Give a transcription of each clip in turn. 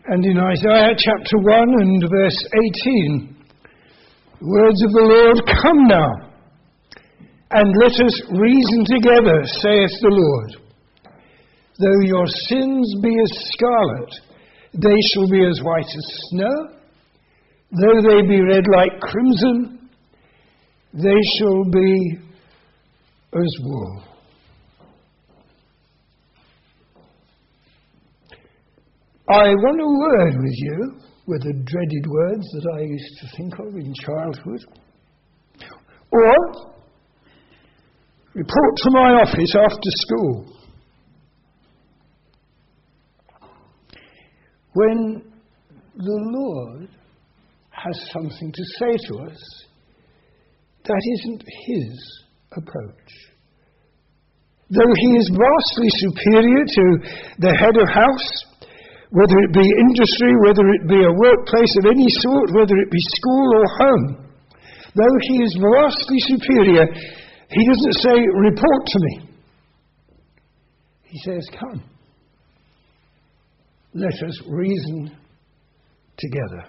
And in Isaiah chapter 1 and verse 18, the words of the Lord, "Come now, and let us reason together, saith the Lord. Though your sins be as scarlet, they shall be as white as snow. Though they be red like crimson, they shall be as wool." I want a word with you, with the dreaded words that I used to think of in childhood. Or, report to my office after school. When the Lord has something to say to us, that isn't his approach. Though he is vastly superior to the head of house, whether it be industry, whether it be a workplace of any sort, whether it be school or home, though he is vastly superior, he doesn't say, "Report to me." He says, "Come, let us reason together."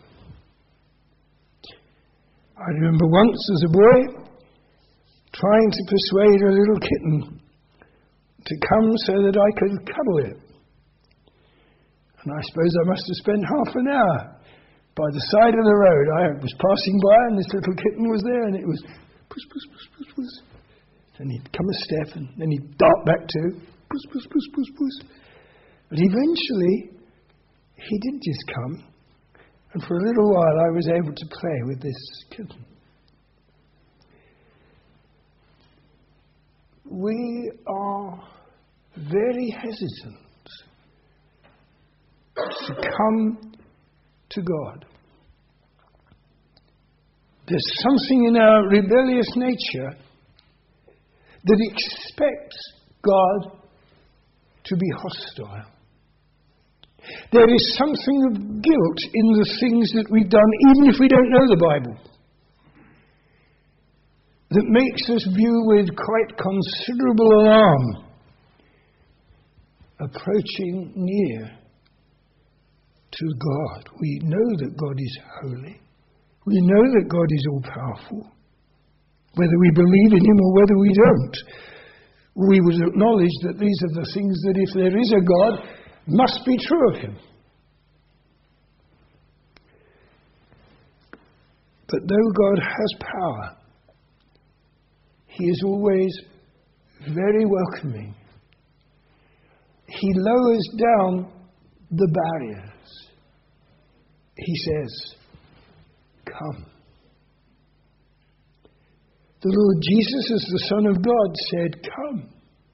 I remember once as a boy trying to persuade a little kitten to come so that I could cuddle it. And I suppose I must have spent half an hour by the side of the road. I was passing by and this little kitten was there, and it was puss, puss, puss, puss, puss. And he'd come a step and then he'd dart back to puss, puss, puss, puss, puss. But eventually he did just come, and for a little while I was able to play with this kitten. We are very hesitant to come to God. There's something in our rebellious nature that expects God to be hostile. There is something of guilt in the things that we've done, even if we don't know the Bible, that makes us view with quite considerable alarm approaching near to God. We know that God is holy. We know that God is all-powerful. Whether we believe in him or whether we don't, we would acknowledge that these are the things that, if there is a God, must be true of him. But though God has power, he is always very welcoming. He lowers down the barriers. He says, "Come." The Lord Jesus, as the Son of God, said, "Come.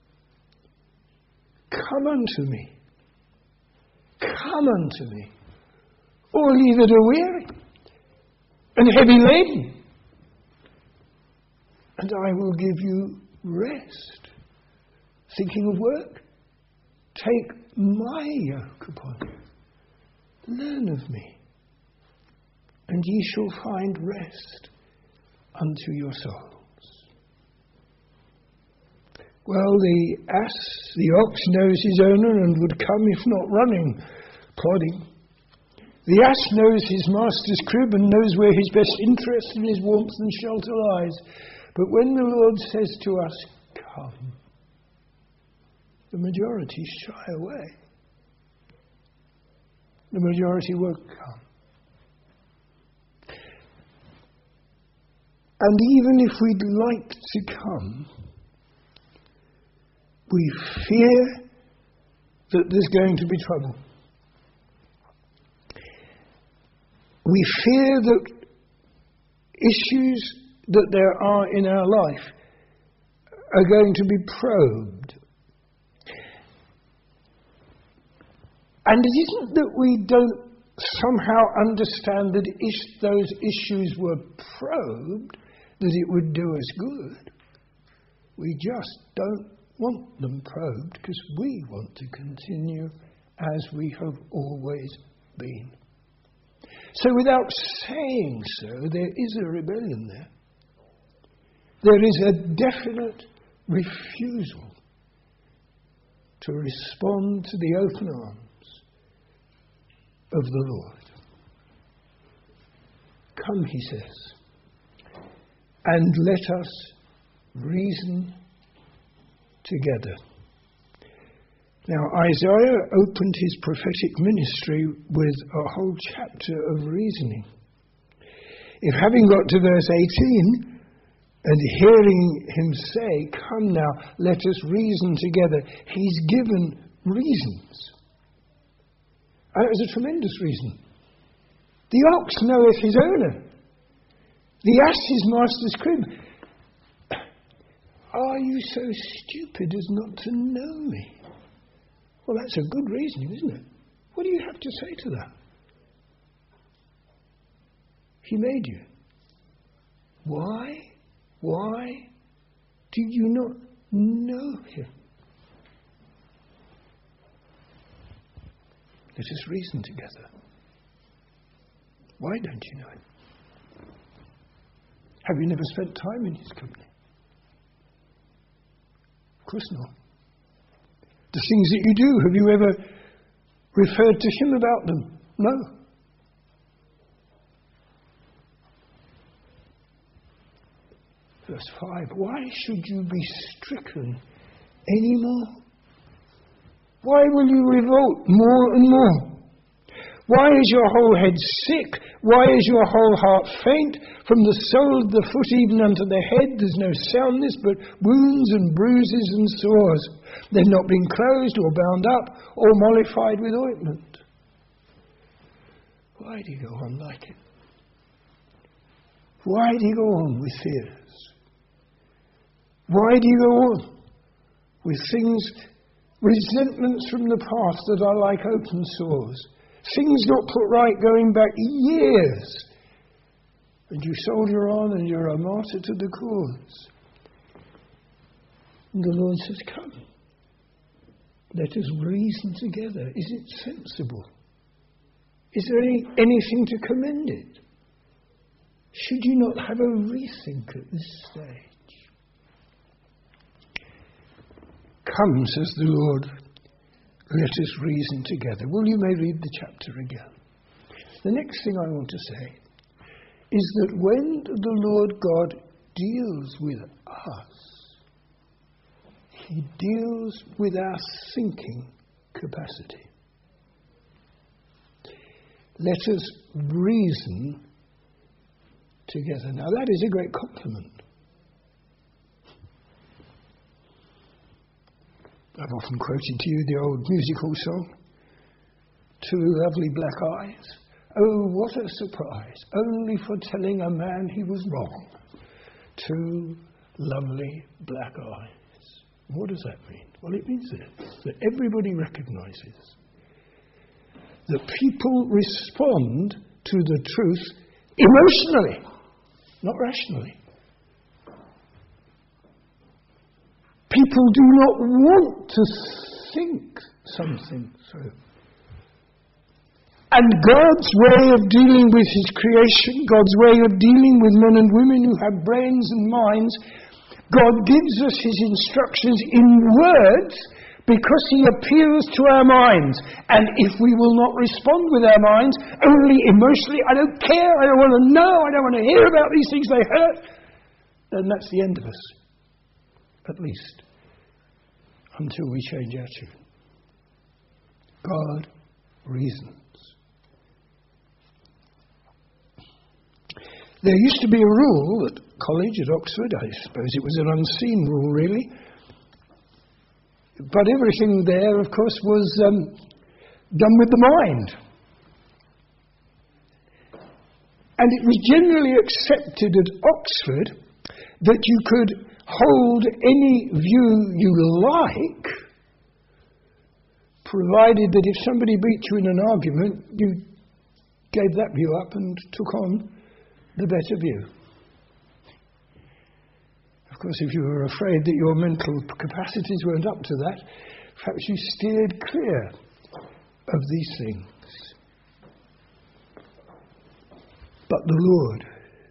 Come unto me. Come unto me, all ye that are weary and heavy laden, and I will give you rest." Thinking of work? "Take my yoke upon you. Learn of me, and ye shall find rest unto your souls." Well, the ox knows his owner and would come if not running, plodding. The ass knows his master's crib and knows where his best interest in his warmth and shelter lies. But when the Lord says to us, "Come," the majority shy away. The majority won't come. And even if we'd like to come, we fear that there's going to be trouble. We fear that issues that there are in our life are going to be probed. And it isn't that we don't somehow understand that if those issues were probed, that it would do us good. We just don't want them probed because we want to continue as we have always been. So without saying so, there is a rebellion there. There is a definite refusal to respond to the open arms of the Lord. Come, he says, and let us reason together. Now, Isaiah opened his prophetic ministry with a whole chapter of reasoning. If having got to verse 18 and hearing him say, come now, let us reason together, he's given reasons. And it was a tremendous reason. The ox knoweth his owner. The ass his master's crib. Are you so stupid as not to know me? Well, that's a good reasoning, isn't it? What do you have to say to that? He made you. Why? Why do you not know him? Let us reason together. Why don't you know him? Have you never spent time in his company? Of course not. The things that you do, have you ever referred to him about them? No. Verse 5, why should you be stricken any more? Why will you revolt more and more? Why is your whole head sick? Why is your whole heart faint? From the sole of the foot even unto the head there's no soundness, but wounds and bruises and sores. They've not been closed or bound up or mollified with ointment. Why do you go on like it? Why do you go on with fears? Why do you go on with things, resentments from the past that are like open sores? Things not put right going back years. And you soldier on and you're a martyr to the cause. And the Lord says, come. Let us reason together. Is it sensible? Is there anything to commend it? Should you not have a rethink at this stage? Come, says the Lord. Let us reason together. Well, you may read the chapter again. The next thing I want to say is that when the Lord God deals with us, he deals with our thinking capacity. Let us reason together. Now, that is a great compliment. I've often quoted to you the old musical song, Two Lovely Black Eyes. Oh, what a surprise, only for telling a man he was wrong. Two lovely black eyes. What does that mean? Well, it means this, that everybody recognizes that people respond to the truth emotionally, not rationally. People do not want to think something through. And God's way of dealing with his creation, God's way of dealing with men and women who have brains and minds, God gives us his instructions in words because he appeals to our minds. And if we will not respond with our minds, only emotionally, I don't care, I don't want to know, I don't want to hear about these things, they hurt, then that's the end of us. At least, until we change attitude. God reasons. There used to be a rule at college at Oxford, I suppose it was an unseen rule really, but everything there, of course, was done with the mind. And it was generally accepted at Oxford that you could hold any view you like, provided that if somebody beat you in an argument, you gave that view up and took on the better view. Of course, if you were afraid that your mental capacities weren't up to that, perhaps you steered clear of these things. But the Lord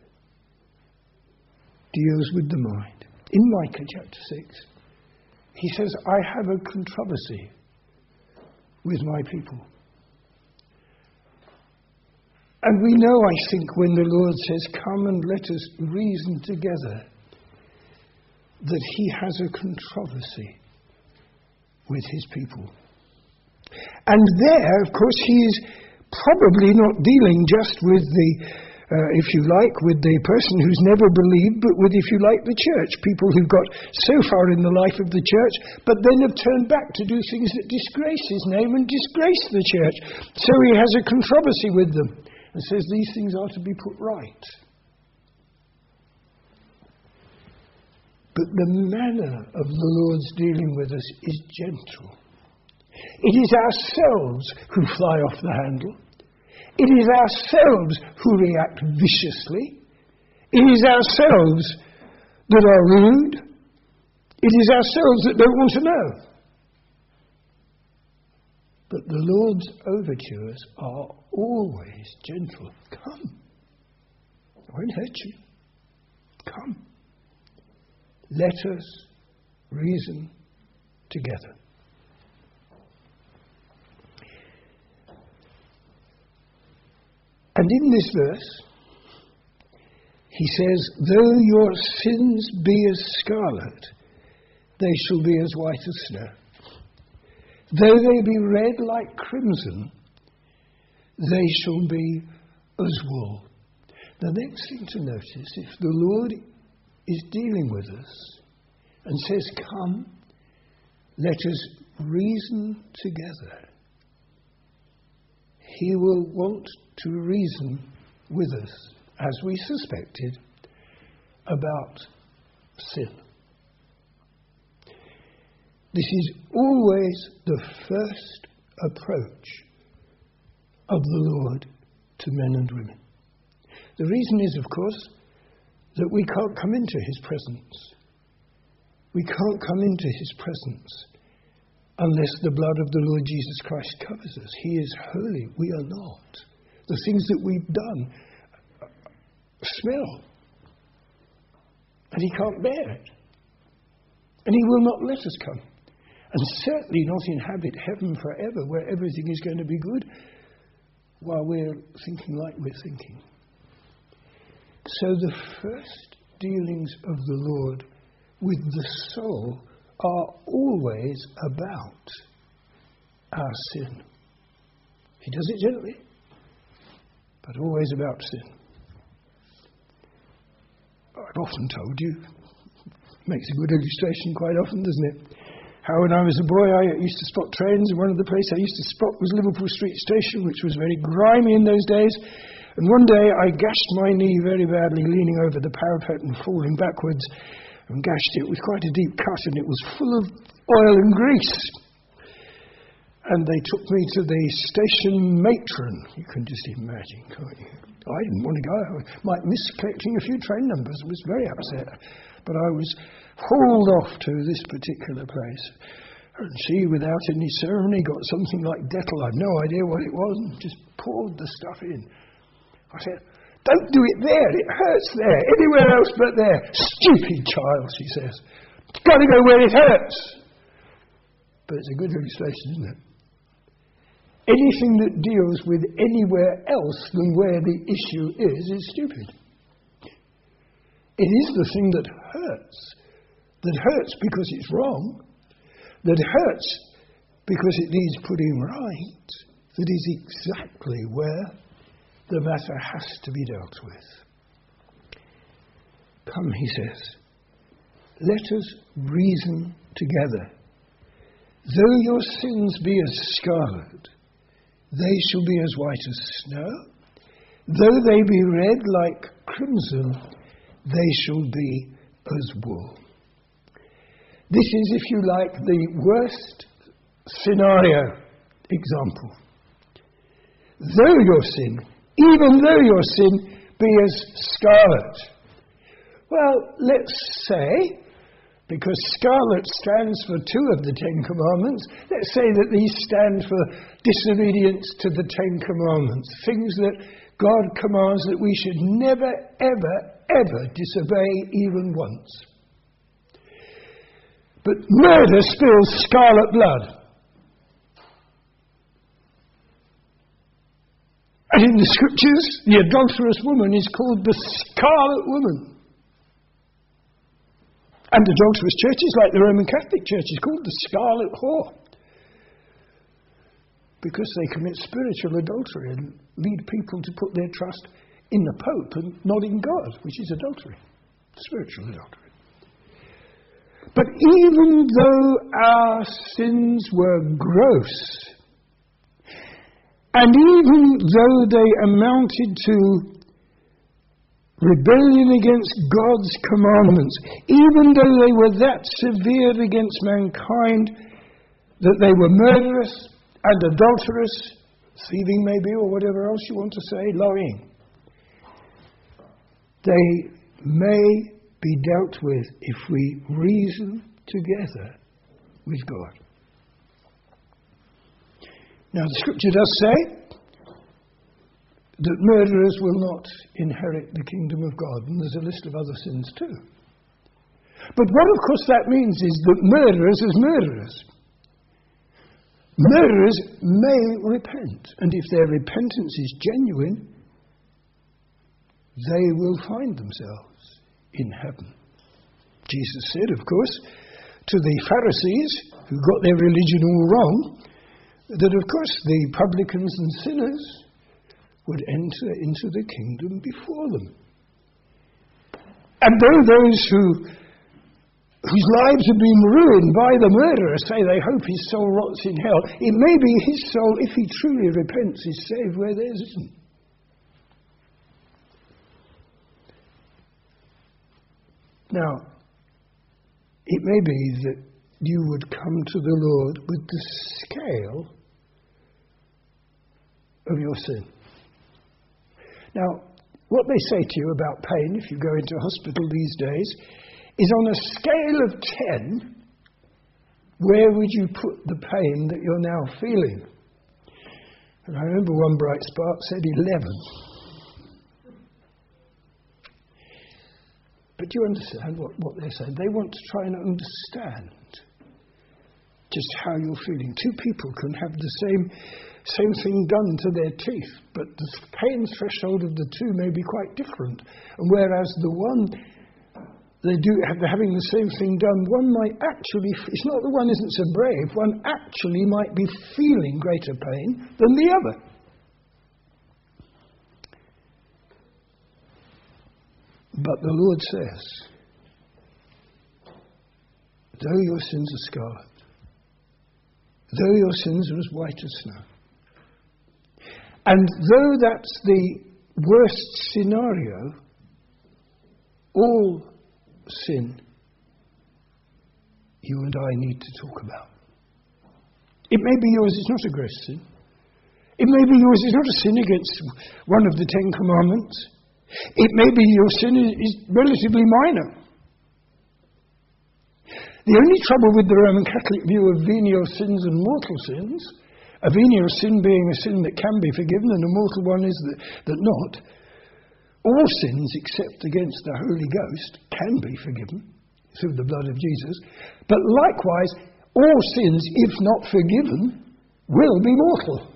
deals with the mind. In Micah chapter 6, he says, I have a controversy with my people. And we know, I think, when the Lord says, come and let us reason together, that he has a controversy with his people. And there, of course, he is probably not dealing just with the, if you like, with the person who's never believed, but with, if you like, the church. People who've got so far in the life of the church, but then have turned back to do things that disgrace his name and disgrace the church. So he has a controversy with them and says these things are to be put right. But the manner of the Lord's dealing with us is gentle. It is ourselves who fly off the handle. It is ourselves who react viciously. It is ourselves that are rude. It is ourselves that don't want to know. But the Lord's overtures are always gentle. Come. I won't hurt you. Come. Let us reason together. And in this verse, he says, though your sins be as scarlet, they shall be as white as snow. Though they be red like crimson, they shall be as wool. The next thing to notice, if the Lord is dealing with us and says, come, let us reason together, he will want to reason with us, as we suspected, about sin. This is always the first approach of the Lord to men and women. The reason is, of course, that we can't come into his presence. We can't come into his presence unless the blood of the Lord Jesus Christ covers us. He is holy. We are not. The things that we've done smell. And he can't bear it. And he will not let us come. And certainly not inhabit heaven forever, where everything is going to be good, while we're thinking like we're thinking. So the first dealings of the Lord with the soul are always about our sin. He does it gently, but always about sin. I've often told you, makes a good illustration quite often, doesn't it? How when I was a boy I used to spot trains, and one of the places I used to spot was Liverpool Street Station, which was very grimy in those days. And one day I gashed my knee very badly, leaning over the parapet and falling backwards, and gashed it with quite a deep cut, and it was full of oil and grease. And they took me to the station matron. You can just imagine, can't you? I didn't want to go. I might miss collecting a few train numbers. I was very upset. But I was hauled off to this particular place. And she, without any ceremony, got something like Dettol. I had no idea what it was, and just poured the stuff in. I said, don't do it there. It hurts there. Anywhere else but there. Stupid child, she says. It's got to go where it hurts. But it's a good illustration, isn't it? Anything that deals with anywhere else than where the issue is stupid. It is the thing that hurts because it's wrong, that hurts because it needs putting right, that is exactly where the matter has to be dealt with. Come, he says, let us reason together. Though your sins be as scarlet, they shall be as white as snow. Though they be red like crimson, they shall be as wool. This is, if you like, the worst scenario example. Though your sin, even though your sin be as scarlet. Well, let's say, because scarlet stands for 2 of the 10 commandments, let's say that these stand for disobedience to the 10 commandments, things that God commands that we should never, ever, ever disobey even once. But murder spills scarlet blood. And in the scriptures, the adulterous woman is called the scarlet woman. And adulterous churches, like the Roman Catholic Church, is called the scarlet whore. Because they commit spiritual adultery and lead people to put their trust in the Pope and not in God, which is adultery. Spiritual adultery. But even though our sins were gross, and even though they amounted to rebellion against God's commandments, even though they were that severe against mankind that they were murderous and adulterous, thieving maybe, or whatever else you want to say, lying, they may be dealt with if we reason together with God. Now the scripture does say that murderers will not inherit the kingdom of God, and there's a list of other sins too. But what of course that means is that murderers as murderers. Murderers may repent, and if their repentance is genuine, they will find themselves in heaven. Jesus said, of course, to the Pharisees, who got their religion all wrong, that of course the publicans and sinners would enter into the kingdom before them. And though those whose lives have been ruined by the murderer say they hope his soul rots in hell, it may be his soul, if he truly repents, is saved where theirs isn't. Now, it may be that you would come to the Lord with the scale of your sin. Now, what they say to you about pain, if you go into hospital these days, is on a scale of 10, where would you put the pain that you're now feeling? And I remember one bright spark said 11. But you understand what they're saying. They want to try and understand just how you're feeling. Two people can have the same thing done to their teeth, but the pain threshold of the two may be quite different. And whereas the one, they're having the same thing done, one might actually, it's not the one isn't so brave, one actually might be feeling greater pain than the other. But the Lord says, though your sins are scarlet, though your sins are as white as snow, and though that's the worst scenario, all sin you and I need to talk about. It may be yours is not a gross sin. It may be yours is not a sin against one of the 10 commandments. It may be your sin is relatively minor. The only trouble with the Roman Catholic view of venial sins and mortal sins, a venial sin being a sin that can be forgiven and a mortal one is that not, all sins except against the Holy Ghost can be forgiven through the blood of Jesus. But likewise, all sins, if not forgiven, will be mortal.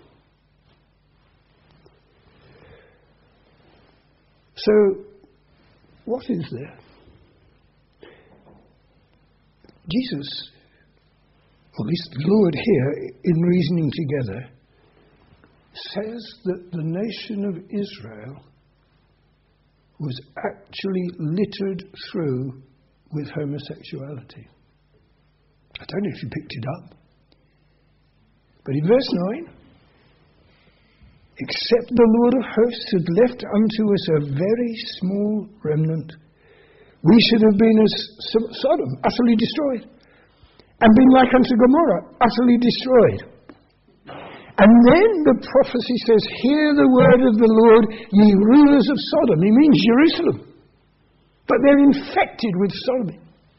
So, what is there? Jesus, or at least the Lord here, in reasoning together, says that the nation of Israel was actually littered through with homosexuality. I don't know if you picked it up. But in verse 9, except the Lord of hosts had left unto us a very small remnant, we should have been as Sodom, utterly destroyed, and been like unto Gomorrah, utterly destroyed. And then the prophecy says, hear the word of the Lord, ye rulers of Sodom. He means Jerusalem. But they're infected with sodomy.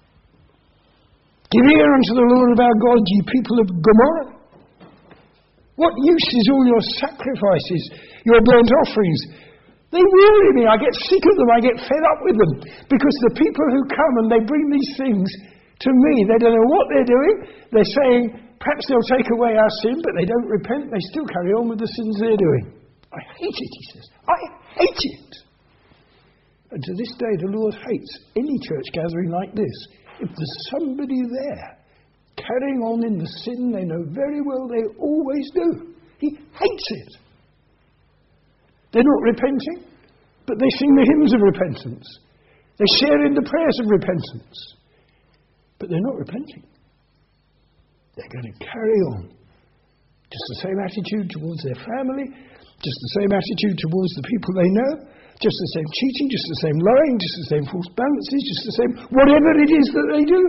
Give ear unto the Lord of our God, ye people of Gomorrah. What use is all your sacrifices, your burnt offerings? They weary me. I get sick of them. I get fed up with them. Because the people who come and they bring these things to me, they don't know what they're doing. They're saying, perhaps they'll take away our sin, but they don't repent. They still carry on with the sins they're doing. I hate it, he says. I hate it. And to this day, the Lord hates any church gathering like this. If there's somebody there carrying on in the sin they know very well they always do, he hates it. They're not repenting, but they sing the hymns of repentance. They share in the prayers of repentance. But they're not repenting. They're going to carry on. Just the same attitude towards their family, just the same attitude towards the people they know, just the same cheating, just the same lying, just the same false balances, just the same whatever it is that they do.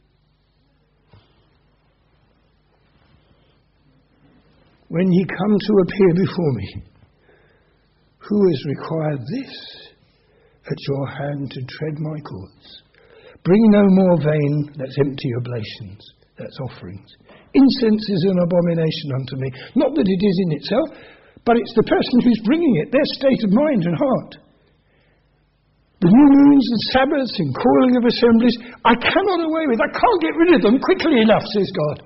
When ye come to appear before me, who has required this at your hand to tread my courts? Bring no more vain, that's empty oblations, that's offerings. Incense is an abomination unto me. Not that it is in itself, but it's the person who's bringing it, their state of mind and heart. The new moons and Sabbaths and calling of assemblies, I cannot away with. I can't get rid of them quickly enough, says God.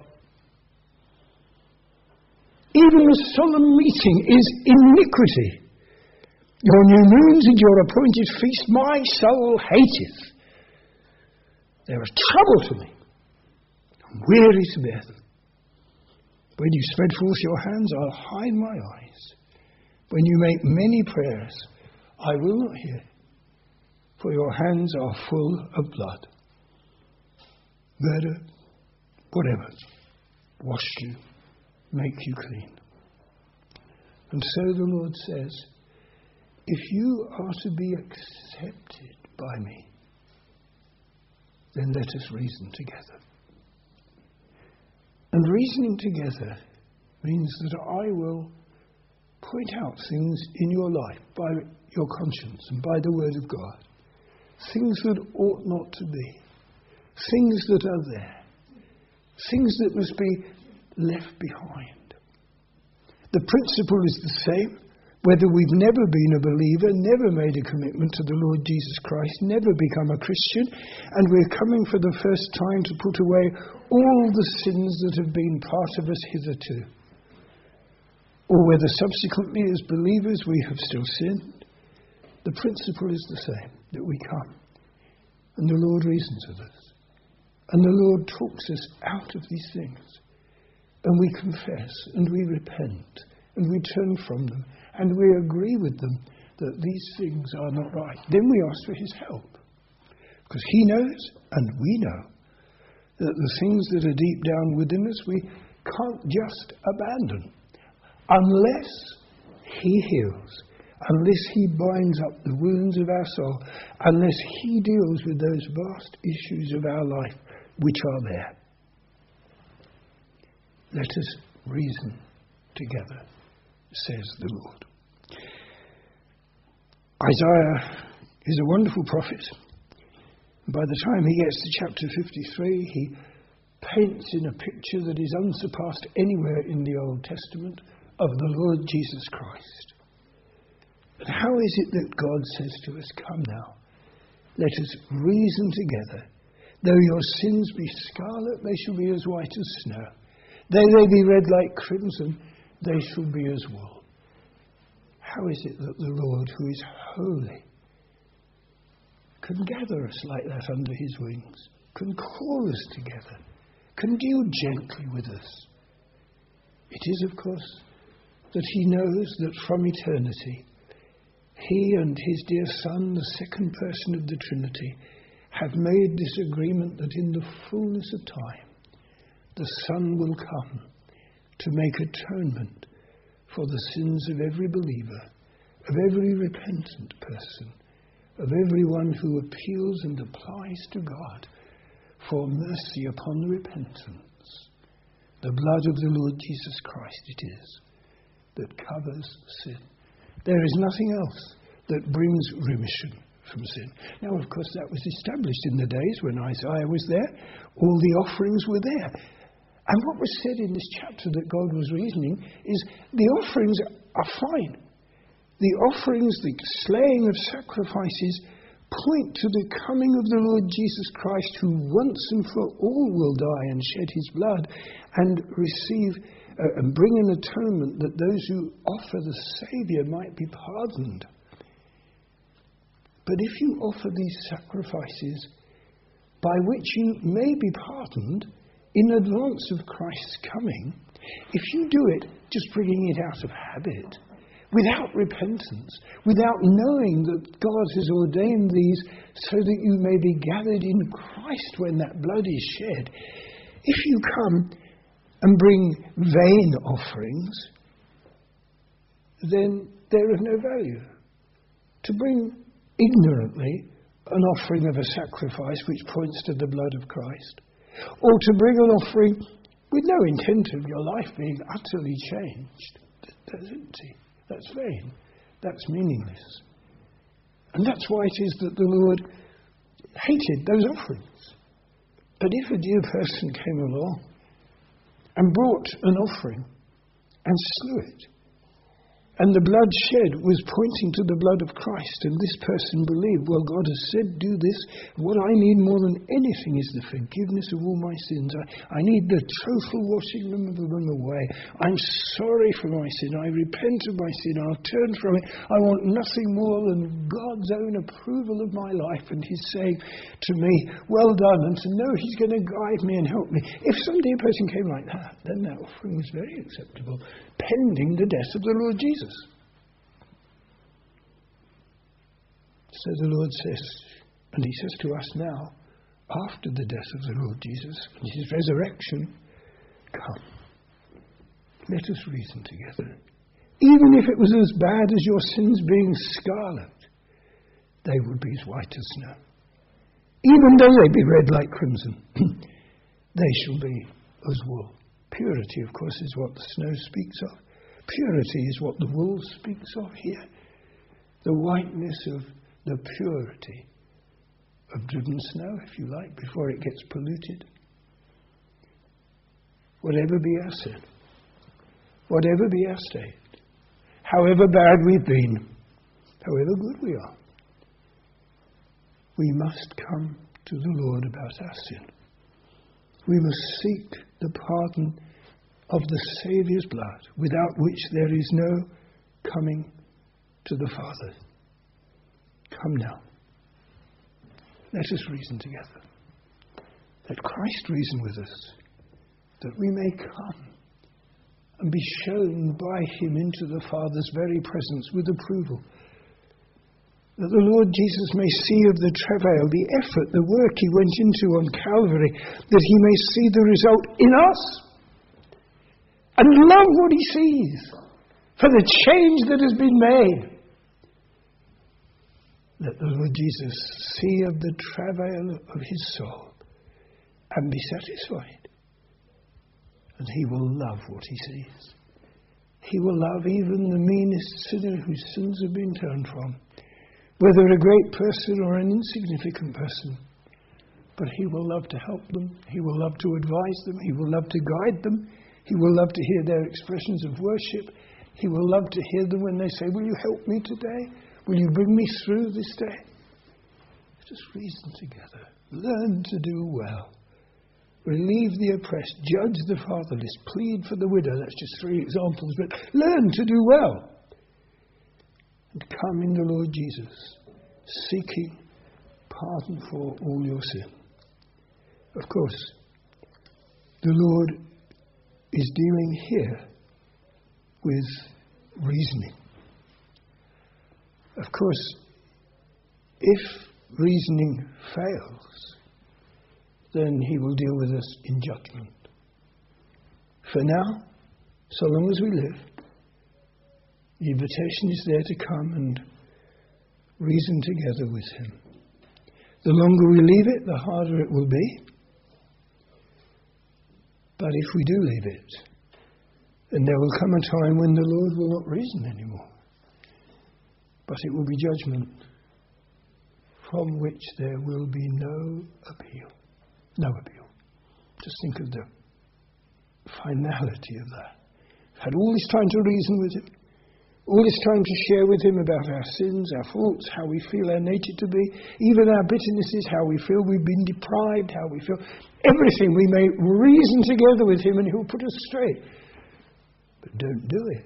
Even a solemn meeting is iniquity. Your new moons and your appointed feast, my soul hateth. They are trouble to me. I'm weary to bear them. When you spread forth your hands, I'll hide my eyes. When you make many prayers, I will not hear, for your hands are full of blood. Murder, whatever, wash you, make you clean. And so the Lord says, if you are to be accepted by me, then let us reason together. And reasoning together means that I will point out things in your life by your conscience and by the word of God. Things that ought not to be. Things that are there. Things that must be left behind. The principle is the same. Whether we've never been a believer, never made a commitment to the Lord Jesus Christ, never become a Christian, and we're coming for the first time to put away all the sins that have been part of us hitherto. Or whether subsequently as believers we have still sinned, the principle is the same, that we come. And the Lord reasons with us. And the Lord talks us out of these things. And we confess, and we repent, and we turn from them. And we agree with them that these things are not right. Then we ask for his help. Because he knows, and we know, that the things that are deep down within us, we can't just abandon. Unless he heals. Unless he binds up the wounds of our soul. Unless he deals with those vast issues of our life, which are there. Let us reason together, says the Lord. Isaiah is a wonderful prophet. By the time he gets to chapter 53, he paints in a picture that is unsurpassed anywhere in the Old Testament of the Lord Jesus Christ. But how is it that God says to us, come now, let us reason together. Though your sins be scarlet, they shall be as white as snow. Though they be red like crimson, they shall be as wool. How is it that the Lord, who is holy, can gather us like that under his wings, can call us together, can deal gently with us? It is, of course, that he knows that from eternity, he and his dear Son, the second person of the Trinity, have made this agreement that in the fullness of time, the Son will come to make atonement for the sins of every believer, of every repentant person, of everyone who appeals and applies to God for mercy upon repentance. The blood of the Lord Jesus Christ it is that covers sin. There is nothing else that brings remission from sin. Now, of course, that was established in the days when Isaiah was there. All the offerings were there. And what was said in this chapter that God was reasoning is the offerings are fine. The offerings, the slaying of sacrifices point to the coming of the Lord Jesus Christ, who once and for all will die and shed his blood and receive and bring an atonement that those who offer the Saviour might be pardoned. But if you offer these sacrifices by which you may be pardoned in advance of Christ's coming, if you do it just bringing it out of habit, without repentance, without knowing that God has ordained these so that you may be gathered in Christ when that blood is shed, if you come and bring vain offerings, then they're of no value. To bring ignorantly an offering of a sacrifice which points to the blood of Christ, or to bring an offering with no intent of your life being utterly changed, that's empty, that's vain, that's meaningless. And that's why it is that the Lord hated those offerings. But if a dear person came along and brought an offering and slew it, and the blood shed was pointing to the blood of Christ, and this person believed, well, God has said, do this. What I need more than anything is the forgiveness of all my sins. I need the total washing them away. I'm sorry for my sin. I repent of my sin. I'll turn from it. I want nothing more than God's own approval of my life. And he's saying to me, well done, and to know he's going to guide me and help me. If someday a person came like that, then that offering was very acceptable, pending the death of the Lord Jesus. So the Lord says, and he says to us now, after the death of the Lord Jesus and his resurrection, come, let us reason together. Even if it was as bad as your sins being scarlet, they would be as white as snow. Even though they be red like crimson, they shall be as wool. Purity, of course, is what the snow speaks of. Purity is what the wool speaks of here. The whiteness of the purity of driven snow, if you like, before it gets polluted. Whatever be our sin, whatever be our state, however bad we've been, however good we are, we must come to the Lord about our sin. We must seek the pardon of the Saviour's blood, without which there is no coming to the Father. Come now. Let us reason together. Let Christ reason with us, that we may come and be shown by him into the Father's very presence with approval. That the Lord Jesus may see of the travail, the effort, the work he went into on Calvary, that he may see the result in us and love what he sees for the change that has been made. Let the Lord Jesus see of the travail of his soul and be satisfied. And he will love what he sees. He will love even the meanest sinner whose sins have been turned from, whether a great person or an insignificant person. But he will love to help them. He will love to advise them. He will love to guide them. He will love to hear their expressions of worship. He will love to hear them when they say, will you help me today? Will you bring me through this day? Let us reason together. Learn to do well. Relieve the oppressed. Judge the fatherless. Plead for the widow. That's just 3 examples. But learn to do well. And come in the Lord Jesus, seeking pardon for all your sin. Of course, the Lord is dealing here with reasoning. Of course, if reasoning fails, then he will deal with us in judgment. For now, so long as we live, the invitation is there to come and reason together with him. The longer we leave it, the harder it will be. But if we do leave it, then there will come a time when the Lord will not reason anymore. But it will be judgment from which there will be no appeal. No appeal. Just think of the finality of that. Had all this time to reason with him. All this time to share with him about our sins, our faults, how we feel our nature to be, even our bitternesses, how we feel we've been deprived, how we feel everything. We may reason together with him and he'll put us straight. But don't do it.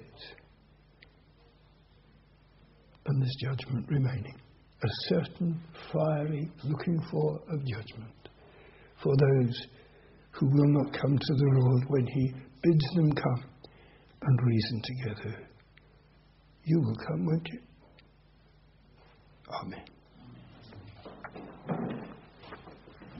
And there's judgment remaining. A certain fiery looking for of judgment for those who will not come to the Lord when he bids them come and reason together. You will come, won't you? Amen.